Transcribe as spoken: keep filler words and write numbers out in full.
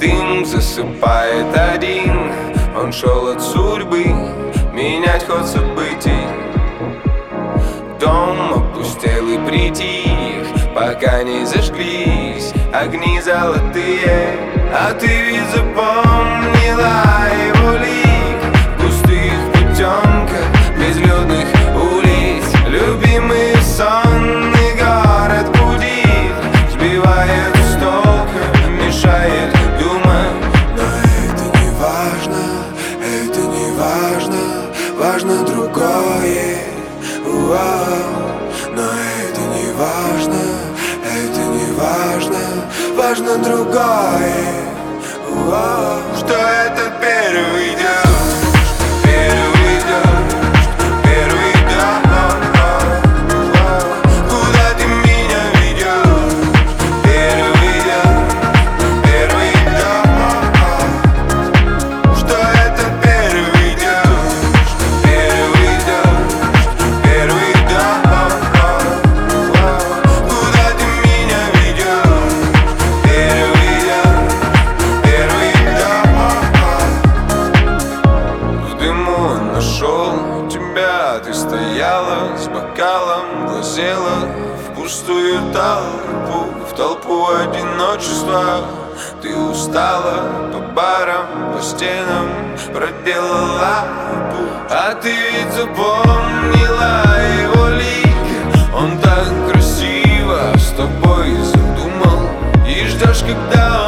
дым засыпает один. Он шел от судьбы менять ход событий. Дом опустел и притих, пока не зажглись огни золотые. А ты ведь запомнила его лик в пустых путёнках безлюдных улиц. Любимый сонный город будит, сбивает с толка, мешает думать. Но это не важно, это не важно, важно другое. Но это не важно, это не важно, важно другое. Что это первый дождь, первый дождь, первый дождь. Куда ты меня ведешь? Первый дождь, первый дождь. Что это первый дождь, первый дождь, первый дождь. Куда ты меня ведешь? Первый дождь, первый дождь. В дыму он нашел тебя, ты стояла с бокалом, глазела в пустую толпу, в толпу одиночества. Ты устала по барам, по стенам проделала путь. А ты ведь запомнила его лик. Он так красиво с тобой задумал, и ждешь, когда